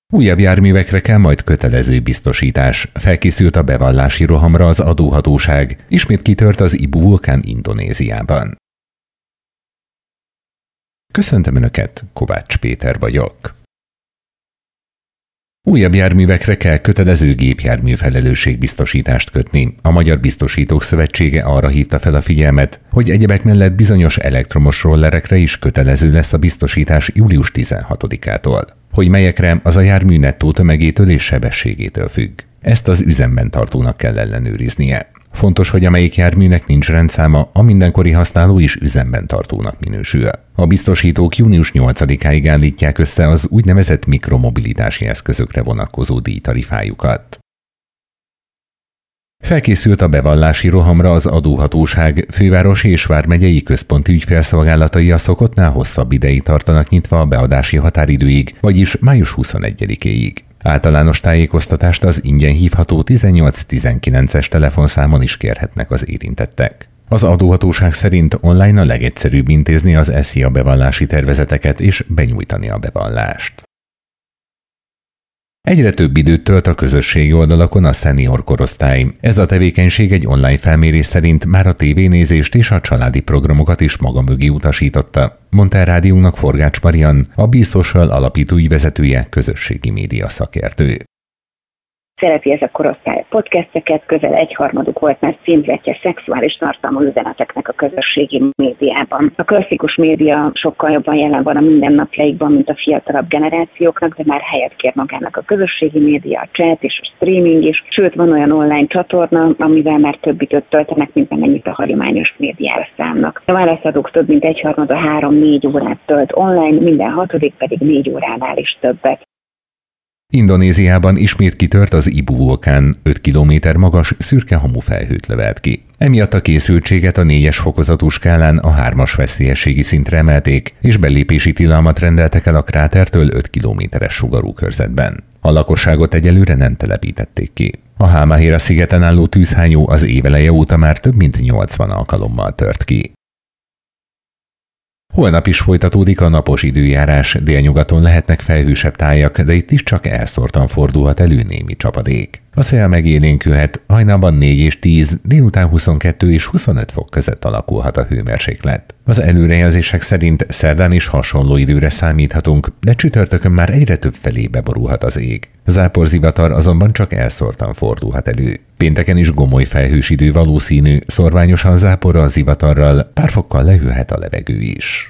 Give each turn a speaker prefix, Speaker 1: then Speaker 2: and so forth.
Speaker 1: Újabb járművekre kell majd kötelező biztosítás. Felkészült a bevallási rohamra az adóhatóság. Ismét kitört az Ibu vulkán Indonéziában. Köszöntöm Önöket, Kovács Péter vagyok. Újabb járművekre kell kötelező gépjármű felelősségbiztosítást kötni. A Magyar Biztosítók Szövetsége arra hívta fel a figyelmet, hogy egyebek mellett bizonyos elektromos rollerekre is kötelező lesz a biztosítás július 16-ától. Hogy melyekre, az a jármű nettó tömegétől és sebességétől függ. Ezt az üzemben tartónak kell ellenőriznie. Fontos, hogy amelyik járműnek nincs rendszáma, a mindenkori használó is üzemben tartónak minősül. A biztosítók június 8-áig állítják össze az úgynevezett mikromobilitási eszközökre vonatkozó díjtarifájukat. Felkészült a bevallási rohamra az adóhatóság. Fővárosi és vármegyei központi ügyfélszolgálatai a szokottnál hosszabb ideig tartanak nyitva a beadási határidőig, vagyis május 21-éig. Általános tájékoztatást az ingyen hívható 1819-es telefonszámon is kérhetnek az érintettek. Az adóhatóság szerint online a legegyszerűbb intézni az SZIA bevallási tervezeteket és benyújtani a bevallást. Egyre több időt tölt a közösségi oldalakon a szenior korosztály. Ez a tevékenység egy online felmérés szerint már a tévénézést és a családi programokat is maga mögé utasította, mondta a rádiónak Forgács Marian, a B-Social alapító ügyvezetője, közösségi média szakértő.
Speaker 2: Szereti ez a korosztály podcasteket, közel egyharmaduk volt már címzetje szexuális tartalmú üzeneteknek a közösségi médiában. A klasszikus média sokkal jobban jelen van a mindennapjaikban, mint a fiatalabb generációknak, de már helyet kér magának a közösségi média, a chat és a streaming is, sőt van olyan online csatorna, amivel már több időt töltenek, mint amennyit a hagyományos médiára szánnak. A válaszadók több mint egyharmada 3-4 órát tölt online, minden hatodik pedig 4 óránál is többet.
Speaker 1: Indonésziában ismét kitört az Ibu vulkán, 5 kilométer magas, szürke hamufelhőt lövelt ki. Emiatt a készültséget a 4-es fokozatú skálán a 3-as veszélyességi szintre emelték, és belépési tilalmat rendeltek el a krátertől 5 kilométeres sugarú körzetben. A lakosságot egyelőre nem telepítették ki. A Halmahera szigeten álló tűzhányó az éveleje óta már több mint 80 alkalommal tört ki. Holnap is folytatódik a napos időjárás, délnyugaton lehetnek felhősebb tájak, de itt is csak elszórtan fordulhat elő némi csapadék. A szél megélénkülhet, hajnalban 4 és 10, délután 22 és 25 fok között alakulhat a hőmérséklet. Az előrejelzések szerint szerdán is hasonló időre számíthatunk, de csütörtökön már egyre több felé beborulhat az ég. Záporzivatar azonban csak elszórtan fordulhat elő. Pénteken is gomoly felhős idő valószínű, szorványosan záporral, zivatarral, pár fokkal lehűlhet a levegő is.